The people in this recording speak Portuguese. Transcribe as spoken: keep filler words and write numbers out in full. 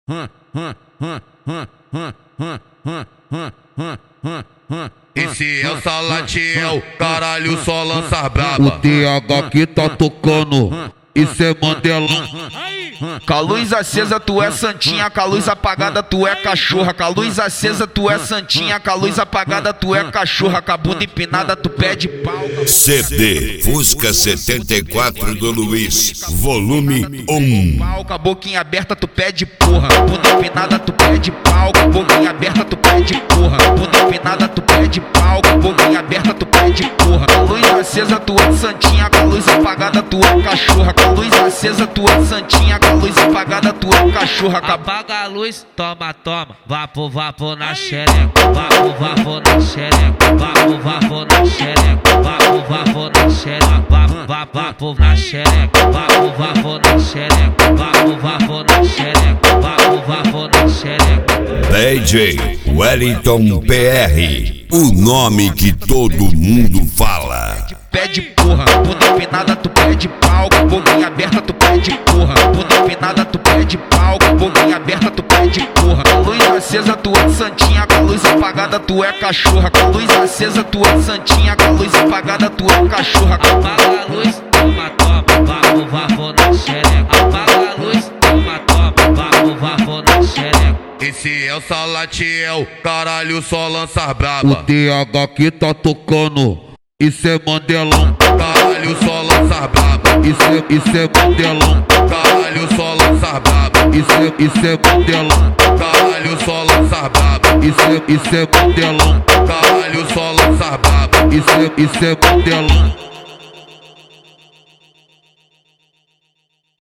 Esse é o Salatiel, caralho, só lança braba. O T H que tá tocando, isso é Mandelão. Com a luz acesa tu é santinha, com a luz apagada tu é cachorra. Com a luz acesa tu é santinha, com a luz apagada tu é cachorra. Com a bunda empinada tu pede pau. C D Fusca setenta e quatro do Luiz, volume um. Com a boquinha aberta tu pede porra, bunda empinada tu pede pau. Com a boquinha aberta tu pede porra, bunda empinada tu pede pau. Com a boquinha aberta tu pede porra. Com a luz acesa tu é santinha, com a luz apagada tu é cachorra. Com a luz acesa tu é santinha, com a luz apagada tu é cachorra. Apaga a luz, toma, toma, vapo, vapo na xereca, vapo, vapo na xereca, vapo, vapo na xereca, vapo, vapo na xereca, vapo, vapo, vapo na xereca, vapo, vapo na xereca, vapo, vapo na xereca, vapo, vapo na xereca. D J Wellington P R, o nome que todo mundo fala. Pede porra, bunda empinada tu pede pau. Com a boquinha aberta tu pede porra, bunda empinada tu pede pau. Com a boquinha aberta tu pede porra. Com a luz acesa tu é santinha, com a luz apagada tu é cachorra. Com a luz acesa tu é santinha, com a luz apagada tu é cachorra. Apaga a luz, toma, toma, vapo, vapo na xereca. Apaga a luz, toma, toma, vapo, vapo na xereca. Esse é o Salatiel, caralho, só lança O braba. T H que tá tocando, isso é Mandelão. Caralho, só lança braba. Isso é, isso é Mandelão. Caralho, só lança braba. Isso é, isso é Mandelão. Caralho, só lança braba. Isso é, isso é Mandelão. Caralho, só lança braba. Isso é, isso é Mandelão.